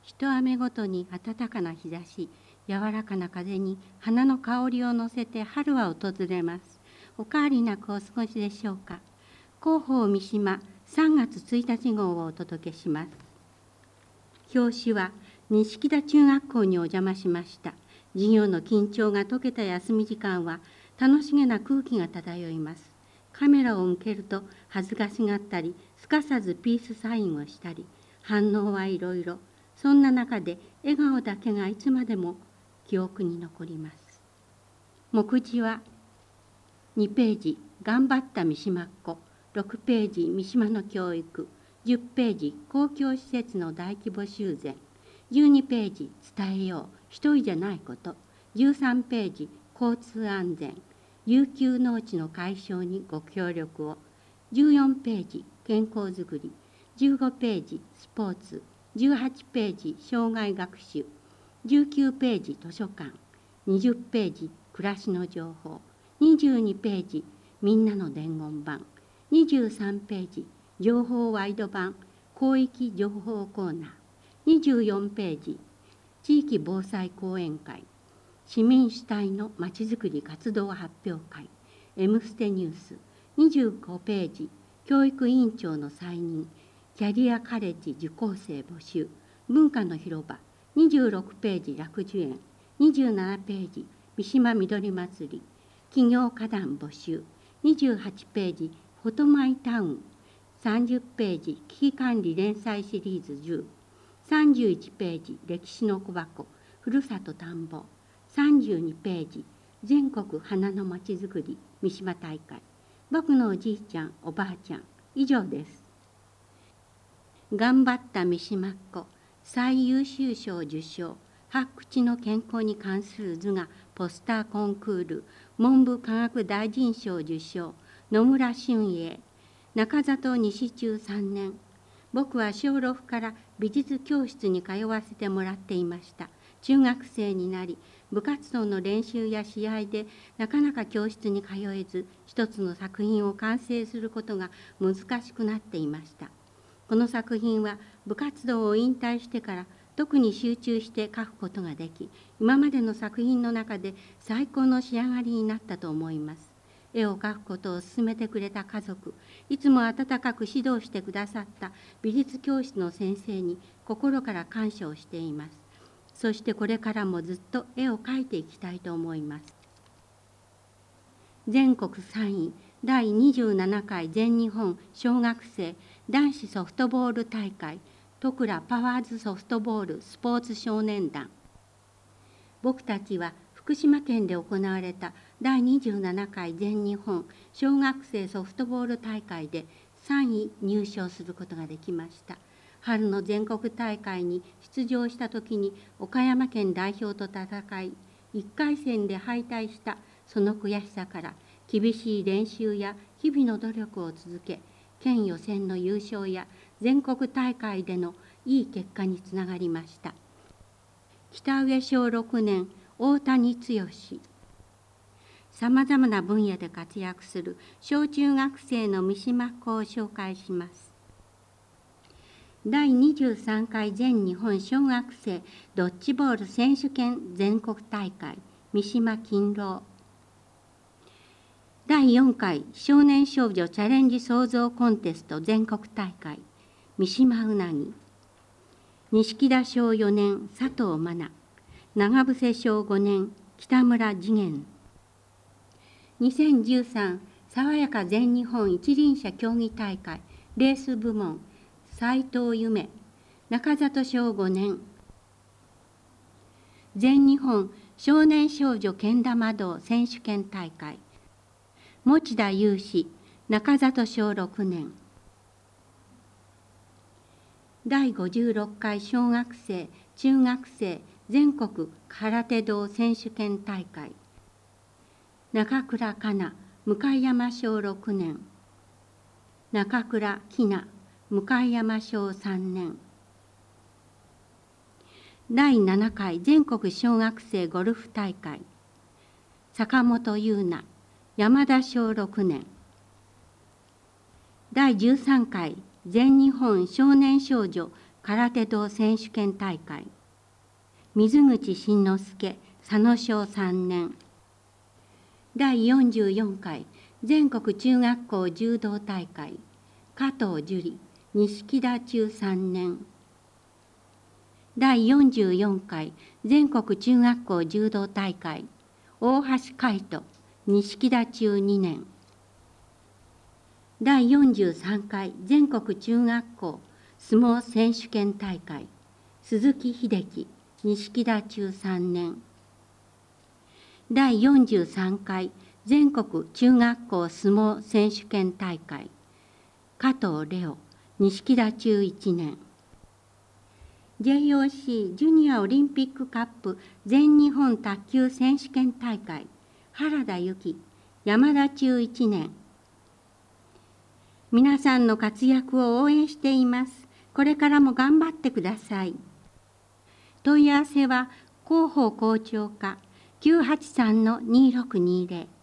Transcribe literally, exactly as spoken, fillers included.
一雨ごとに暖かな日差し、柔らかな風に花の香りを乗せて春は訪れます。お変わりなくお過ごしでしょうか。広報三島さんがつついたち号をお届けします。表紙は錦田中学校にお邪魔しました。授業の緊張が解けた休み時間は楽しげな空気が漂います。カメラを向けると恥ずかしがったり、すかさずピースサインをしたり、反応はいろいろ。そんな中で笑顔だけがいつまでも記憶に残ります。目次はにページ、頑張った三島っ子、ろくページ、三島の教育、じゅうページ、公共施設の大規模修繕、じゅうにページ、伝えよう、一人じゃないこと、じゅうさんページ、交通安全、遊休農地の解消にご協力を、じゅうよんページ、健康づくり、じゅうごページ、スポーツ、じゅうはちページ、障害学習、じゅうきゅうページ、図書館、にじゅうページ、暮らしの情報、にじゅうにページ、みんなの伝言板、にじゅうさんページ、情報ワイド版、広域情報コーナー、にじゅうよんページ、地域防災講演会、市民主体のまちづくり活動発表会、Mステニュース、にじゅうごページ、教育委員長の再任、キャリアカレッジ受講生募集、文化の広場、にじゅうろくページ楽寿園、にじゅうななページ三島みどり祭り、企業家団募集、にじゅうはちページフォトマイタウン、さんじゅうページ危機管理連載シリーズじゅう、さんじゅういちページ歴史の小箱、ふるさと田んぼ、さんじゅうにページ全国花のまちづくり三島大会、僕のおじいちゃんおばあちゃん、以上です。頑張った三島っ子最優秀賞受賞、発口の健康に関する図画ポスターコンクール文部科学大臣賞受賞、野村俊英、中里西中さんねん。僕は小ろくから美術教室に通わせてもらっていました。中学生になり、部活動の練習や試合でなかなか教室に通えず、一つの作品を完成することが難しくなっていました。この作品は部活動を引退してから特に集中して描くことができ、今までの作品の中で最高の仕上がりになったと思います。絵を描くことを勧めてくれた家族、いつも温かく指導してくださった美術教室の先生に心から感謝をしています。そしてこれからもずっと絵を描いていきたいと思います。全国さんいだいにじゅうななかい全日本小学生男子ソフトボール大会、戸倉パワーズソフトボールスポーツ少年団。僕たちは福島県で行われただいにじゅうななかい全日本小学生ソフトボール大会でさんい入賞することができました。春の全国大会に出場した時に岡山県代表と戦い、いっかい戦で敗退したその悔しさから、厳しい練習や日々の努力を続け、県予選の優勝や全国大会でのいい結果につながりました。北上小ろくねん大谷剛、さまざまな分野で活躍する小中学生の三島っ子を紹介します。だいにじゅうさんかい全日本小学生ドッジボール選手権全国大会、三島勤労。だいよんかい少年少女チャレンジ創造コンテスト全国大会、三島うなぎ。錦田小よねん佐藤真奈、長伏小ごねん北村次元。にせんじゅうさん爽やか全日本一輪車競技大会レース部門、斉藤夢、中里小ごねん。全日本少年少女けん玉道選手権大会、持田雄志、中里小ろくねん。だいごじゅうろっかい小学生中学生全国空手道選手権大会、中倉かな、向山小ろくねん。中倉きな、向山小さんねん。だいななかい全国小学生ゴルフ大会、坂本優奈、山田小ろくねん。だいじゅうさんかい全日本少年少女空手道選手権大会。水口慎之介佐野小さんねん。だいよんじゅうよんかい全国中学校柔道大会。加藤樹里錦田中さんねん。だいよんじゅうよんかい全国中学校柔道大会。大橋海人錦田中にねん。だいよんじゅうさんかい全国中学校相撲選手権大会。鈴木秀樹錦田中さんねん。だいよんじゅうさんかい全国中学校相撲選手権大会。加藤レオ錦田中いちねん。ジェイオーシー ジュニアオリンピックカップ全日本卓球選手権大会。原田由紀山田中いちねん。皆さんの活躍を応援しています。これからも頑張ってください。問い合わせは広報校長課 きゅうはちさんのにーろくにーぜろ